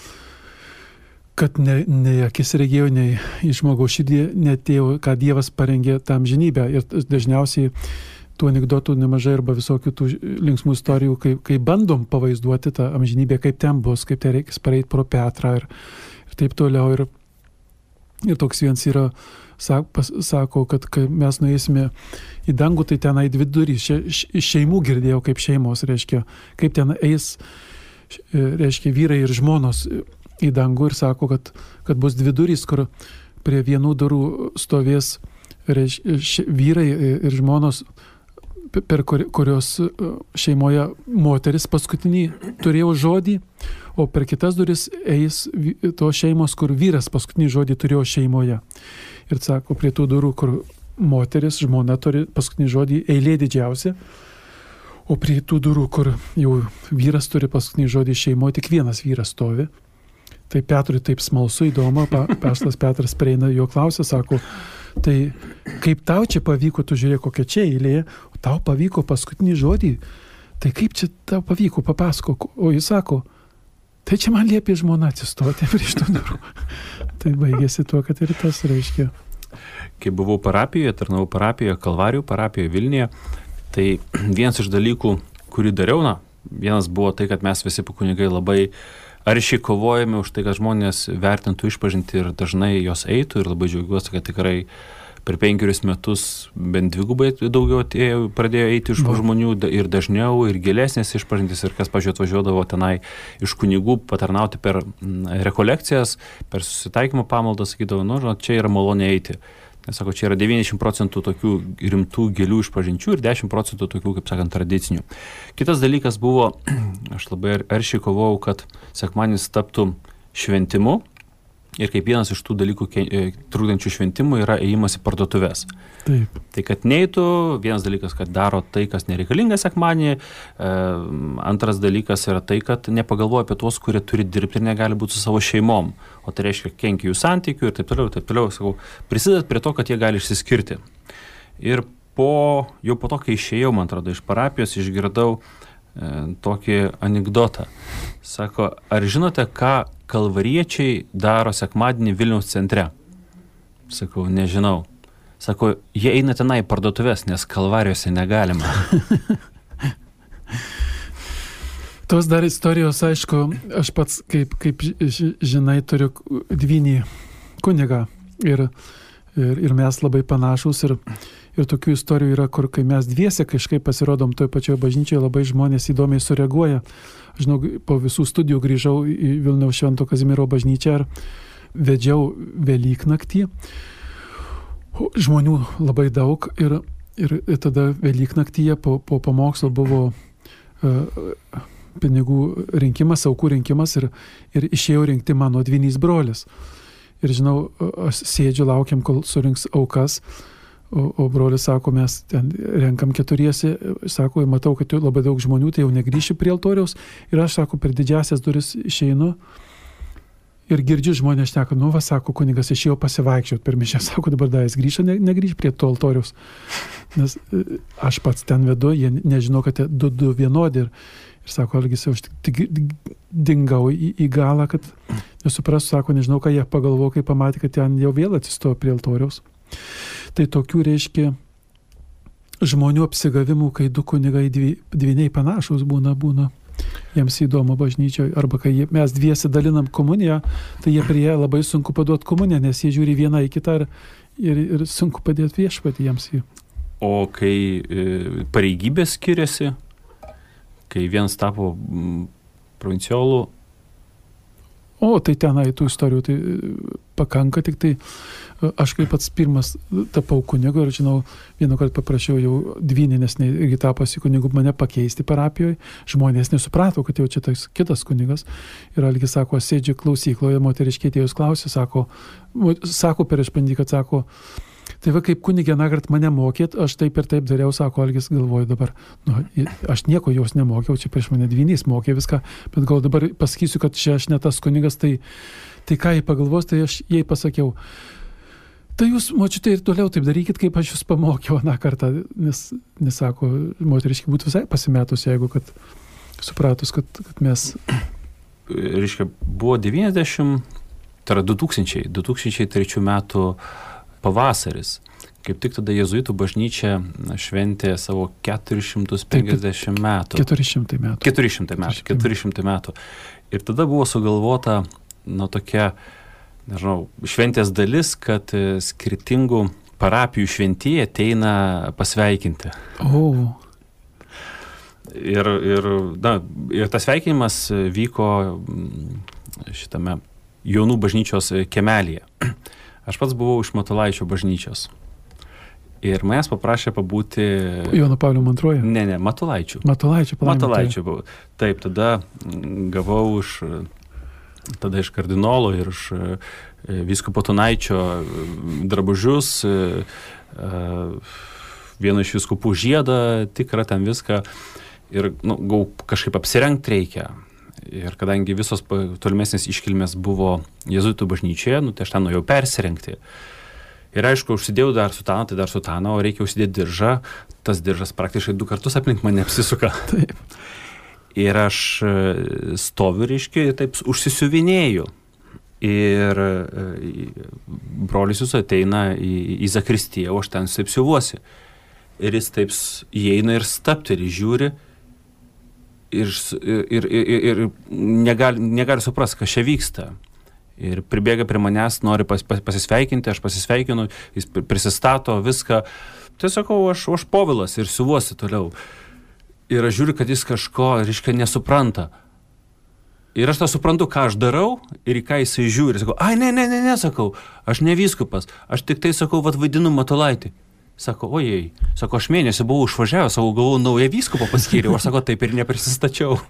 kad ne, ne akis regėjo, nei iš žmogaus širdį netėjo, ką Dievas parengė tą amžinybę. Ir dažniausiai tų anekdotų nemažai arba visokių tų linksmų istorijų, kai, kai bandom pavaizduoti tą amžinybę, kaip ten bus, kaip ten reikės pareiti pro Petrą ir, ir taip toliau. Ir, ir toks vienas yra, sak, pas, sako, kad kai mes nueisime į dangų, tai tenai dvi durys. Iš šeimų girdėjau, kaip šeimos reiškia, kaip ten eis reiškia, vyrai ir žmonos į dangų ir sako, kad, kad bus dvi durys, kur prie vienų durų stovės reiškia, vyrai ir žmonos, per kurios šeimoje moteris paskutinį turėjo žodį, o per kitas duris eis to šeimos, kur vyras paskutinį žodį turėjo šeimoje. Ir sako, prie tų durų, kur moteris, žmona turi paskutinį žodį, eilė didžiausia, o prie tų durų, kur jau vyras turi paskutinį žodį šeimoje, tik vienas vyras stovi. Tai Petrui taip smalsu, įdomu, Apaštalas Petras prieina, jo klausia, sako, tai kaip tau čia pavyko, tu žiūrėk, kokia čia eilė, o tau pavyko paskutinį žodį, tai kaip čia tau pavyko, papasakok, o jis sako, tai čia man liepė žmona atsistoti prieš tų durų. Tai baigėsi tuo, kad ir tas reiškia. Kai buvau parapijoje, tarnavau parapijoje, Kalvarijų parapijoje Vilniuje, tai vienas iš dalykų, kurį dariau, na, vienas buvo tai, kad mes visi kunigai labai aršiai kovojame už tai, kad žmonės vertintų išpažinti ir dažnai jos eitų, ir labai džiaugiuosi, kad tikrai per penkerius metus bent dvigubai daugiau atėjo, pradėjo eiti iš žmonių ir dažniau, ir gilesnės išpažintis, ir kas, pažiūrėjau, atvažiuodavo tenai iš kunigų patarnauti per rekolekcijas, per susitaikymo pamaldą, sakydavo, nu, čia yra malonė eiti. Nes, sako, čia yra devyniasdešimt procentų tokių rimtų gilių išpažinčių ir dešimt procentų tokių, kaip sakant, tradicinių. Kitas dalykas buvo, aš labai aršiai kovojau, kad sekmadienis taptų šventimu. Ir kaip vienas iš tų dalykų trukdančių šventimų yra ėjimas į parduotuvės. Taip. Tai kad neitų, vienas dalykas, kad daro tai, kas nereikalinga sekmadienį, e, antras dalykas yra tai, kad nepagalvoja apie tuos, kurie turi dirbti ir negali būti su savo šeimom. O tai reiškia, kenkia jų santykių ir taip toliau, taip toliau, sakau, prisidedat prie to, kad jie gali išsiskirti. Ir po, jau po to, kai išėjau, man atrodo, iš parapijos, išgirdau e, tokį anekdotą. Sako, ar žinote, ką kalvariečiai daro sekmadienį Vilniaus centre? Sakau, nežinau. Sako, jie eina tenai į parduotuvės, nes Kalvarijose negalima. Tos dar istorijos, aišku, aš pats, kaip, kaip žinai, turiu dvynį kunigą ir, ir, ir mes labai panašus ir, ir tokių istorijų yra, kur kai mes dviese kažkaip pasirodom toj pačioje bažnyčioje, labai žmonės įdomiai sureaguoja. Aš žinau, po visų studijų grįžau į Vilniaus Švento Kazimiero bažnyčią ir vedžiau Velyknaktį. Žmonių labai daug ir, ir, ir tada Velyknaktyje po, po pamokslo buvo uh, pinigų rinkimas, aukų rinkimas ir, ir išėjo rinkti mano dvynys brolis. Ir žinau, aš sėdžiu, laukiam, kol surinks aukas. O, o brolis sako, mes ten renkam keturiesi, sako, matau, kad labai daug žmonių, tai jau negrįšiu prie altoriaus. Ir aš, sako, per didžiasias duris išeinu ir girdžiu žmonės šneka, nu va, sako, kunigas išėjo pasivaikščioti per mišią, sako, dabar da, jis grįžo, ne, negrįž prie to altoriaus. Nes aš pats ten vedu, jie nežino, kad du, du vienodi. Ir, ir sako, Algis, aš tik, tik dingau į, į galą, kad nesuprastų, sako, nežinau, ką jie pagalvo, kai pamatė, kad ten jau vėl atsistojo prie altoriaus. Tai tokių, reiškia, žmonių apsigavimų, kai du kunigai dvi, dviniai panašus būna, būna jiems įdomu bažnyčioje, arba kai jie, mes dviesi dalinam komuniją, tai jie prie labai sunku paduoti komuniją, nes jie žiūri vieną į kitą ir, ir, ir sunku padėti viešpatį jiems jį. O kai e, pareigybės skiriasi, kai vienas tapo m, provinciolų, O, tai tenai tų istorijų, tai pakanka, tik tai aš kaip pats pirmas tapau kunigu ir, žinau, vieną kartą paprašiau jau dvynį, nes irgi taposi kunigu mane pakeisti parapijoje. Žmonės nesuprato, kad jau čia tas kitas kunigas. Ir Algis sako, sėdžiu klausykloje, moteriškė atėjus klausė, sako, sako per išpandį, kad sako, tai va kaip kunigė nagart mane mokėt, aš taip ir taip dariau, sako Algis, galvoju dabar, nu, aš nieko jos nemokiau, čia prieš mane dvynys mokė viską, bet gal dabar pasakysiu, kad čia aš ne tas kunigas, tai, tai ką jį pagalvos, tai aš jai pasakiau, tai jūs, močiutė, ir toliau taip darykit, kaip aš jūs pamokiau aną kartą, nes, nes sako, moteriškai būtų visai pasimetus, jeigu kad supratus, kad, kad mes... Reiškia, buvo devyniasdešimt, tai yra du tūkstančiai, du tūkstančiai trečių metų pavasaris. Kaip tik tada jėzuitų bažnyčia šventė savo keturi šimtai penkiasdešimt metų. keturi šimtai metų. keturi šimtai metų. keturi šimtai metų. Ir tada buvo sugalvota, nu, tokia, nežinau, šventės dalis, kad skirtingų parapijų šventieji ateina pasveikinti. O. Ir, ir, na, ir tas sveikinimas vyko šitame Jonų bažnyčios kiemelėje. Aš pats buvau iš Matulaičio bažnyčios. Ir manęs paprašė pabūti... Jono Pauliaus antroje? Ne, ne, Matulaičių. Matulaičių, palaimintojo. Matulaičių buvau. Taip, tada gavau iš, tada iš kardinolo ir iš vyskupo Tunaičio drabužius, vieno iš vyskupų žiedą, tikrą ten viską. Ir nu, gau, kažkaip apsirengti reikia. Ir kadangi visos tolimesnės iškilmės buvo jėzuitų bažnyčioje, nu, tai aš ten nuėjau persirengti. Ir aišku, užsidėjau dar sutaną, tai dar sutaną, o reikia užsidėti diržą. Tas diržas praktiškai du kartus aplink mane apsisuka. Taip. Ir aš stoviu, reiškia, ir taip užsisiuvinėju. Ir brolis jūsų ateina į, į zakristiją, o aš ten taip siuvuosi. Ir jis taip įeina ir stapteli, žiūri. Ir, ir, ir, ir negali, negali suprasti, kas čia vyksta. Ir pribėga prie manęs, nori pas, pas, pasisveikinti, aš pasisveikinu, jis prisistato viską. Tai sakau, aš, aš Povilas ir siuvuosi toliau. Ir aš žiūriu, kad jis kažko, reiškia, nesupranta. Ir aš tą suprantu, ką aš darau ir į ką jisai žiūri. Sakau, ai, ne, ne, ne, ne, sakau, aš ne vyskupas, aš tik tai, sakau, vat vaidinu Matulaitį. Sako, ojei, sako, aš mėnesį buvau išvažiavęs, savo galvau naują vyskupą paskyriau, aš sako, taip ir neprisistačiau.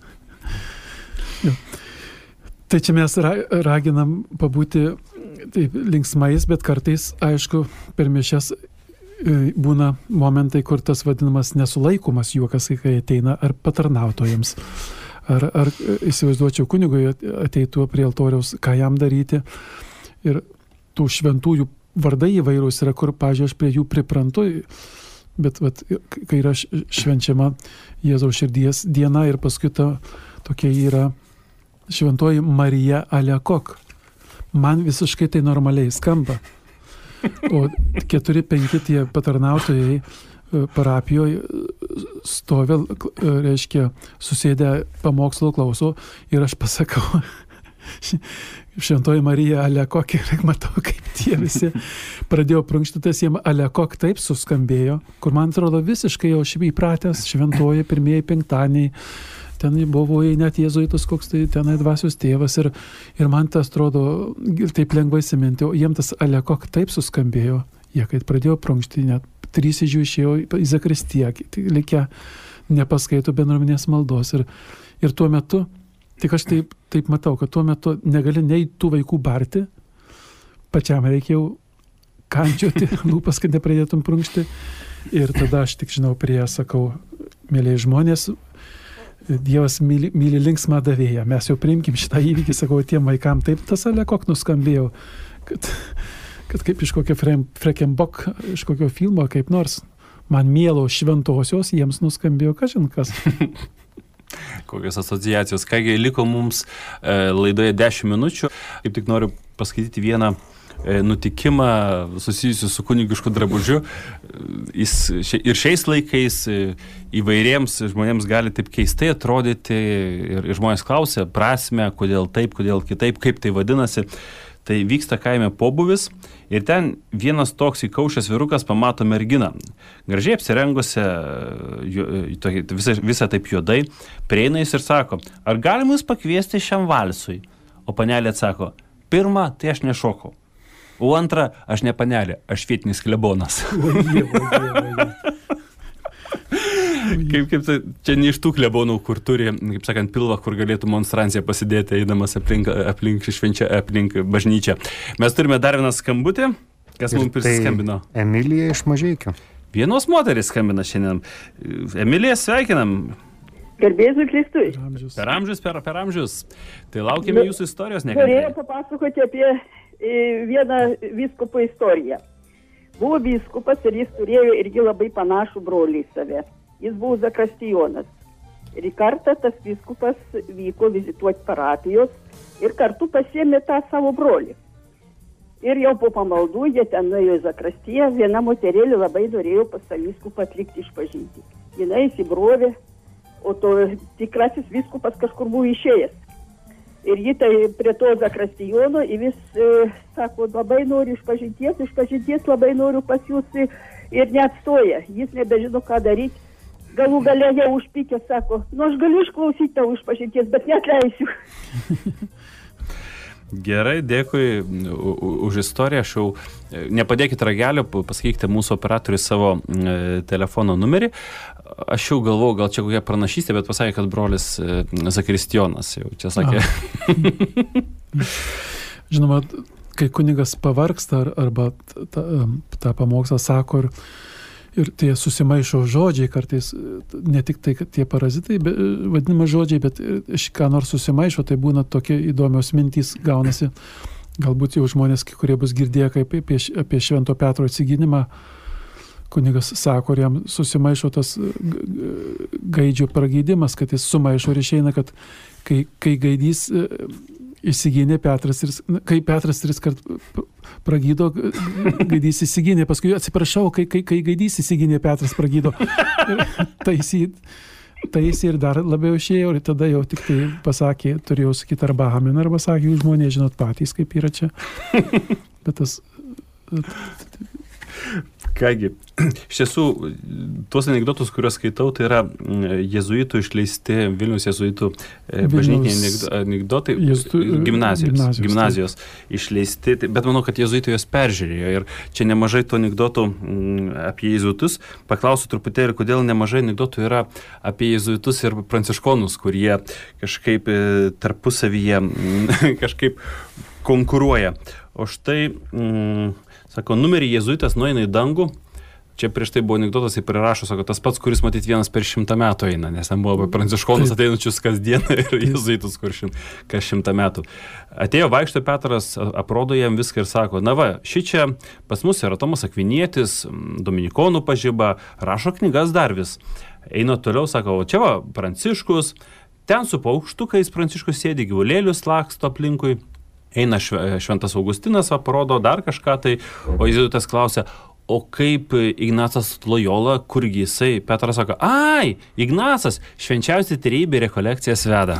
Jo. Tai čia mes ra, raginam pabūti taip, linksmais, bet kartais, aišku, per mišias būna momentai, kur tas vadinamas nesulaikomas juokas, kai ateina ar patarnautojams. Ar, ar įsivaizduočiau kunigui ateitų prie altoriaus, ką jam daryti. Ir tų šventųjų vardai įvairūs yra, kur, pažiūrėjau, aš prie jų priprantu, bet vat, kai yra švenčiama Jėzaus širdies diena ir paskui ta tokia yra Šventoji Marija Alekok. Man visiškai tai normaliai skamba. O keturi, penki tie patarnautojai parapijoje stovi, reiškia, susėdę pamokslo klauso ir aš pasakau, Šventoji Marija Alekok, ir matau, kaip tie visi pradėjo prunkštytas, jiem Alekok taip suskambėjo, kur man atrodo visiškai jau aš įpratęs šventoji pirmieji penktadieniai. Ten buvo net jėzuitas, koks tai tenai dvasios tėvas ir, ir man tas atrodo taip lengvai įsiminti, o jiem tas Alekok taip suskambėjo, jie kai pradėjo prunkšti, net trys iš jų išėjo į zakristiją, tai likę nepaskaito bendruomenės maldos ir, ir tuo metu, tik aš taip, taip matau, kad tuo metu negali nei tų vaikų barti, pačiam reikėjo kančioti lūpas, kad nepradėtum prunkšti ir tada aš tik žinau prie, sakau, mėlyje žmonės, Dievas myli, myli linksmą davėją. Mes jau priimkim šitą įvykį, sakau, tiem vaikam taip tas Alekok nuskambėjo, kad, kad kaip iš kokio Frekenbok, iš kokio filmo, kaip nors man mielo šventosios, jiems nuskambėjo kažin kas. Kokios asociacijos. Kągi liko mums e, laidoje dešimt minučių. Kaip tik noriu paskaityti vieną e, nutikimą susijusiu su kunigišku drabužiu. Jis šia, ir šiais laikais e, įvairiems žmonėms gali taip keistai atrodyti ir, ir žmonės klausia prasme, kodėl taip, kodėl kitaip, kaip tai vadinasi. Tai vyksta kaime pobūvis ir ten vienas toks įkaušęs vyrukas pamato merginą. Gražiai apsirengusią, visą, visą taip juodai, prieina jis ir sako, ar galima jūs pakviesti šiam valsui? O panelė atsako, pirma, tai aš nešokau. O antra, aš ne panelė, aš vietinis klebonas. Kaip, kaip tai, čia ne iš tų klebonų, kur turi, kaip sakant, pilvą, kur galėtų monstranciją pasidėti, eidamas aplink, aplink švenčią, aplink bažnyčią. Mes turime dar vieną skambutį, kas mums prisiskambino. Tai Emilija iš Mažeikių. Vienos moteris skambina šiandien. Emilija, sveikinam. Garbėsiu Kristui. Per amžius, per, per amžius. Tai laukime jūsų istorijos nekantriai. Norėjau papasakoti apie vieną vyskupo istoriją. Buvo vyskupas ir jis turėjo irgi labai panašų brolį į save. Jis buvo zakristijonas. Ir į kartą tas vyskupas vyko vizituoti parapijos ir kartu pasiėmė tą savo brolį. Ir jau po pamaldų jie ten nuėjo į zakristiją, viena moterėlė labai norėjo pas tą vyskupą atlikti išpažintį. Jinai įsibrovė, o to tikrasis vyskupas kažkur buvo išėjęs. Ir ji tai prie to zakristijono ir vis e, sako, labai noriu išpažinties, išpažinties labai noriu pas jūs ir neatstoja. Jis nebežino, ką daryti. galų gale jau užpykė, sako, nu aš galiu išklausyti tavo išpažinties, bet neatleisiu. Gerai, dėkui už istoriją. Aš jau nepadėkite ragelio, pasakykite mūsų operatoriui savo e, telefono numerį. Aš jau galvojau, gal čia kokia pranašystė, bet pasakė, kad brolis e, Zakristijonas jau čia sakė. Žinoma, kai kunigas pavargsta ar, arba tą, tą pamokslą sako ir, ir tie susimaišo žodžiai kartais, ne tik tai, kad tie parazitai, be, vadinama žodžiai, bet iš ką nors susimaišo, tai būna tokie įdomios mintys gaunasi. Galbūt jau žmonės, kurie bus girdėję kaip apie, apie Švento Petro atsigynimą, kunigas sako, ir jam susimaišo tas gaidžio pragydimas, kad jis sumaišo ir išeina, kad kai, kai gaidys įsigynė Petras ir, kai Petras tris kart pragydo, gaidys įsigynė, paskui atsiprašau, kai, kai, kai gaidys įsigynė, Petras pragydo. Taisy, taisy ir dar labiau išėjo, ir tada jau tik tai pasakė, turėjau sakyti arba amen, arba sakė, jūs žmonės žinot patys, kaip yra čia. Bet tas... Kągi, iš tiesų, tuos anekdotus, kuriuos skaitau, tai yra jezuitų išleisti, Vilniaus jezuitų bažnytiniai anekdotai, Jėzuitų, gimnazijos, gimnazijos, gimnazijos išleisti, bet manau, kad jezuitai juos peržiūrėjo ir čia nemažai tų anekdotų apie jezuitus. Paklausiu truputėlį, kodėl nemažai anekdotų yra apie jezuitus ir pranciškonus, kurie kažkaip tarpusavyje kažkaip konkuruoja. O štai... Mm, Sako, numerį jezuitas nueina į dangų. Čia prieš tai buvo anekdotas, jis prirašo, sako, tas pats, kuris matyt vienas per šimtą metų eina, nes ten buvo pranciškonus ateinančius kasdieną ir jezuitus, kur šim, kas šimtą metų. Atėjo vaikšto Petras, aprodo jam viską ir sako, na va, ši čia pas mus yra Tomas Akvinietis, dominikonų pažiba, rašo knygas dar vis. Eina toliau, sako, o čia va, Pranciškus, ten su paukštukais Pranciškus sėdi, gyvulėlius laksto aplinkui. Eina Šventas Augustinas, va, parodo dar kažką, tai, o jezuitas klausia, o kaip Ignacas Lojola, kurgi jisai? Petras sako, ai, Ignacas, švenčiausiai trejybė rekolekcijas veda.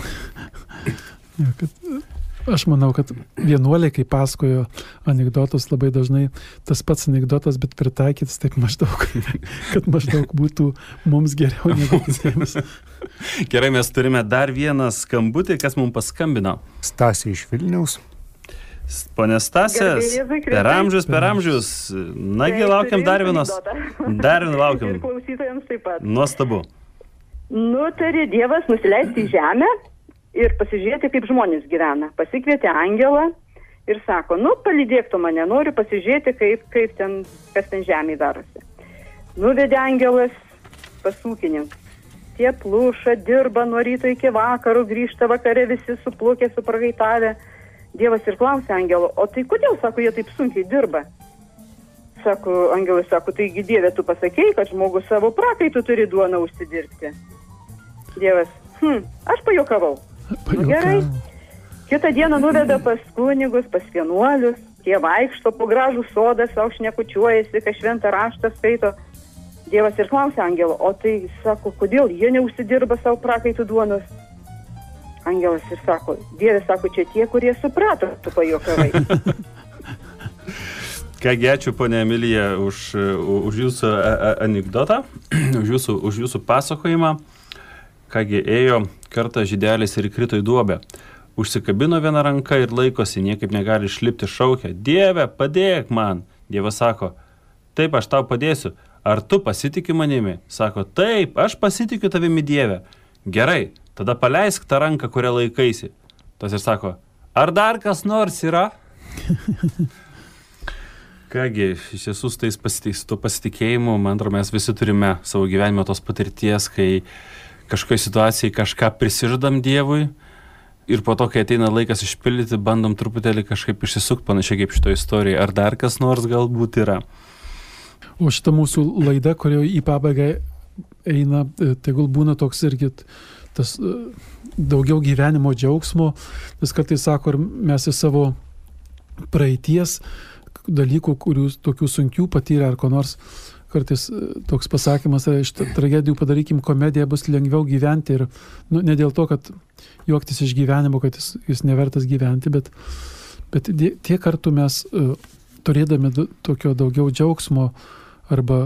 Ja, kad, aš manau, kad vienuoliai, kai pasakojo anekdotus, labai dažnai tas pats anekdotas, bet pritaikytas taip maždaug, kad maždaug būtų mums geriau negu kitiems. Gerai, mes turime dar vieną skambutį, kas mums paskambino. Stasė iš Vilniaus. Pone Stasė, per amžius, per amžius. Nagi, laukiam dar vienos. Dar vieną laukiam. Ir klausytojams taip pat. Nuostabu. Nutarė Dievas nusileisti į žemę ir pasižiūrėti, kaip žmonės gyvena. Pasikvietė angelą ir sako, nu, palydėk tu mane, noriu pasižiūrėti, kaip, kaip ten, kas ten žemėje darosi. Nuvedė angelas pas ūkininkus. Tie pluša, dirba nuo ryto iki vakaro, grįžta vakare visi suplūkė, suprakaitavę. Dievas ir klausė angelo, o tai kodėl, sako, jie taip sunkiai dirba? Sako, angelas sako, taigi Dieve, tu pasakei, kad žmogus savo prakaitų turi duoną užsidirbti. Dievas, hm, aš pajokavau. Nu, gerai. Kitą dieną nuveda pas kunigus, pas vienuolius, tie vaikšto po gražų sodą, savo šnekučiuojasi, kad šventą raštą skaito. Dievas ir klausė angelo, o tai, sako, kodėl jie neužsidirba savo prakaitų duonos? Angelas ir sako, Dieve, sako, čia tie, kurie suprato, tu pajokavai. Kągi, ačiū, ponia Emilija, už, už jūsų anekdotą, už jūsų, už jūsų pasakojimą. Kągi, ėjo kartą žydelis ir krito į duobę. Užsikabino vieną ranką ir laikosi, niekaip negali išlipti, šaukia, Dieve, padėk man. Dievas sako, taip, aš tau padėsiu. Ar tu pasitiki manimi? Sako, taip, aš pasitikiu tavimi, Dieve. Gerai, tada paleisk tą ranką, kurią laikaisi. Tas ir sako, ar dar kas nors yra? Kągi, iš tiesų, su tais pasitik, to pasitikėjimu, man atrodo, mes visi turime savo gyvenime tos patirties, kai kažkokiai situacijai kažką prisižadam Dievui ir po to, kai ateina laikas išpildyti, bandom truputėlį kažkaip išsisukti, panašiai kaip šito istorijoje. Ar dar kas nors galbūt yra? O šita mūsų laida, kurio į pabaigą eina, tegul būna toks irgi tas daugiau gyvenimo džiaugsmo. Vis kartais sako, ir mes į savo praeities dalykų, kurių tokių sunkių patyrė ar ko nors, kartais toks pasakymas, iš tragedijų padarykim komediją, bus lengviau gyventi ir nu, ne dėl to, kad juoktis iš gyvenimo, kad jis, jis nevertas gyventi, bet, bet tiek kartų mes turėdami tokio daugiau džiaugsmo arba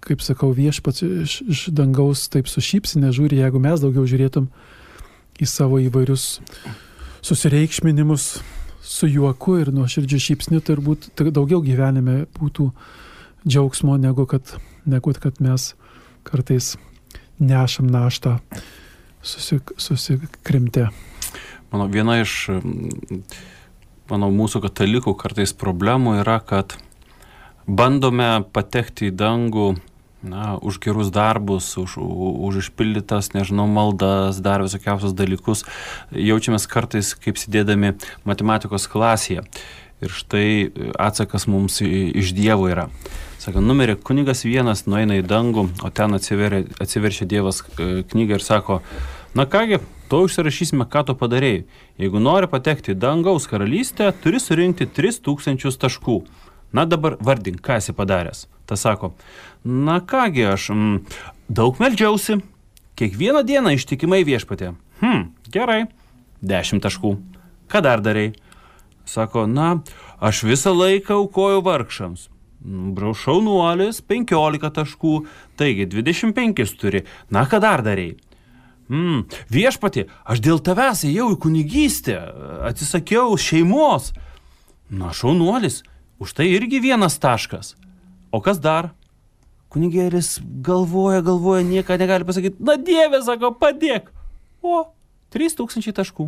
kaip sakau, viešpats iš, iš dangaus taip su šypsine žiūri, jeigu mes daugiau žiūrėtum į savo įvairius susireikšminimus su juoku ir nuoširdžiu šypsniu, turbūt daugiau gyvenime būtų džiaugsmo, negu kad, negu kad mes kartais nešam naštą susik, susikrimtę. Manau, viena iš, manau, mūsų katalikų kartais problemų yra, kad bandome patekti į dangų, na, už gerus darbus, už, už išpildytas, nežinau, maldas, dar visokiausius dalykus. Jaučiamės kartais kaip sėdėdami matematikos klasėje. Ir štai atsakas mums iš Dievo yra. Sako, numerė kunigas vienas nueina į dangų, o ten atsiveria, atsiverčia Dievas knygą ir sako, na kągi, to užsirašysime, ką tu padarėjai. Jeigu nori patekti į dangaus karalystę, turi surinkti tris tūkstančius taškų. Na dabar vardink, ką esi padaręs. Tas sako, na kągi, aš mm, daug meldžiausi, kiekvieną dieną ištikimai viešpatė. Hm, gerai, dešimt taškų. Ką dar darei? Sako, na, aš visą laiką aukojau vargšams. Braušau nuolis, penkiolika taškų, taigi dvidešimt penkis turi. Na, ką dar darei? Mm, viešpatė, aš dėl tavęs ėjau į kunigystę, atsisakiau šeimos. Na, šaunuolis, už tai irgi vienas taškas. O kas dar? Kunigėlis galvoja, galvoja, nieką negali pasakyti. Na, Dieve, sako, padėk. O, trys tūkstančiai taškų.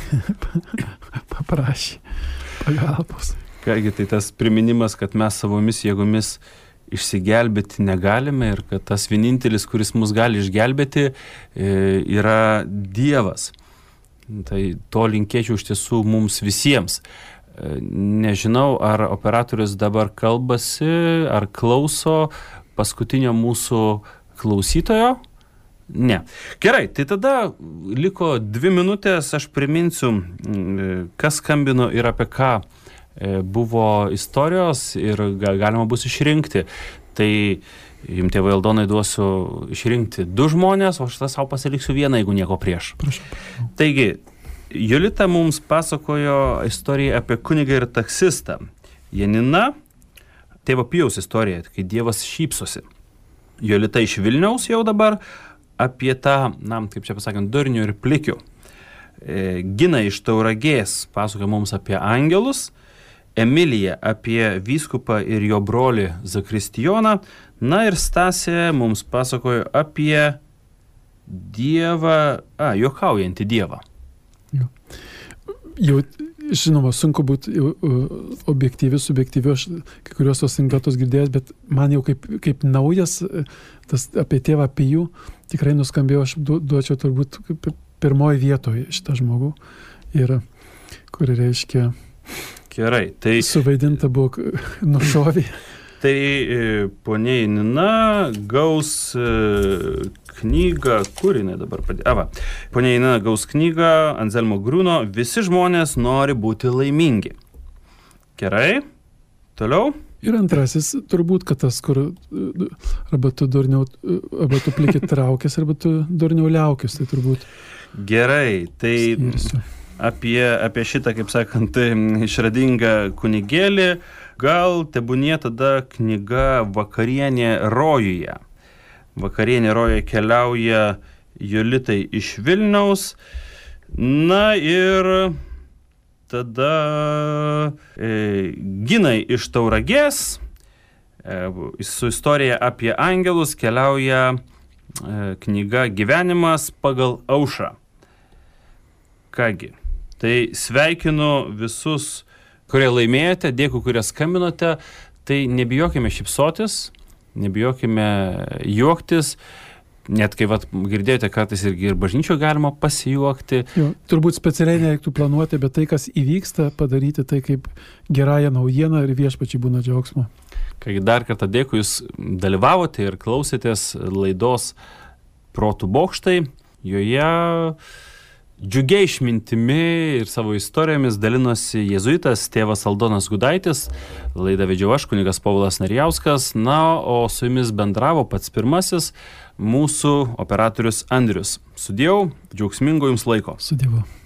Paprašy pagalbos. Kągi, tai tas priminimas, kad mes savomis jėgomis išsigelbėti negalime ir kad tas vienintelis, kuris mus gali išgelbėti, yra Dievas. Tai to linkėčiau iš tiesų mums visiems. Nežinau, ar operatorius dabar kalbasi, ar klauso paskutinio mūsų klausytojo. Ne. Gerai, tai tada liko dvi minutės, aš priminsiu, kas skambino ir apie ką buvo istorijos ir galima bus išrinkti. Tai jums tėvai Aldonai duosiu išrinkti du žmonės, o aš tą savo pasiliksiu vieną, jeigu nieko prieš. Prašau, prašau. Taigi, Jolita mums pasakojo istoriją apie kunigą ir taksistą. Janina, tėvo Pijaus istorija, kai Dievas šypsosi. Jolita iš Vilniaus jau dabar apie tą, na, kaip čia pasakant, durnių ir plikių. E, Gina iš Tauragės pasakoja mums apie angelus. Emilija apie vyskupą ir jo brolį Zakristijoną. Na ir Stasė mums pasakojo apie Dievą, a, juokaujantį Dievą. Jo. Jau, žinoma, sunku būti objektyvi, subjektyvi, aš kai kurios tos anekdotos girdėjęs, bet man jau kaip, kaip naujas, tas apie tėvą Pijų tikrai nuskambėjo, aš du, duočiau turbūt pirmoji vietoje šitą žmogų, ir kuri reiškia Gerai, tai suvaidinta buvo nušovė. Tai ponia Janina gaus knygą, kur jinai dabar padė... Ava, ponia Janina gaus knygą Anzelmo Grūno Visi žmonės nori būti laimingi. Gerai, toliau. Ir antrasis, turbūt, kad tas, kur arba tu durniau, arba tu plikit traukės, arba tu durniau liaukės, tai turbūt. Gerai, tai skirsiu. apie, apie šitą, kaip sakant, išradingą kunigėlį, gal tebūnie tada knyga Vakarienė rojuje. Vakarienė rojuje keliauja Jolitai iš Vilniaus. Na ir tada e, Ginai iš Tauragės e, su istorija apie angelus keliauja e, knyga Gyvenimas pagal aušrą. Kągi, tai sveikinu visus, kurie laimėjote, dėkui, kurie skambinote, tai nebijokime šypsotis, nebijokime juoktis, net kai vat, girdėjote, kartais irgi ir bažnyčioje galima pasijuokti. Jo, turbūt specialiai nereiktų planuoti, bet tai, kas įvyksta, padaryti tai kaip gerąją naujieną ir viešpačiai būna džiaugsmo. Kai dar kartą dėkui, jūs dalyvavote ir klausėtės laidos Protų bokštai, joje džiugiai išmintimi ir savo istorijomis dalinosi jėzuitas tėvas Aldonas Gudaitis, laidą vedžiau aš, kunigas Povilas Narijauskas, na, o su jumis bendravo pats pirmasis mūsų operatorius Andrius. Sudėjau, džiaugsmingo jums laiko. Su Dievu.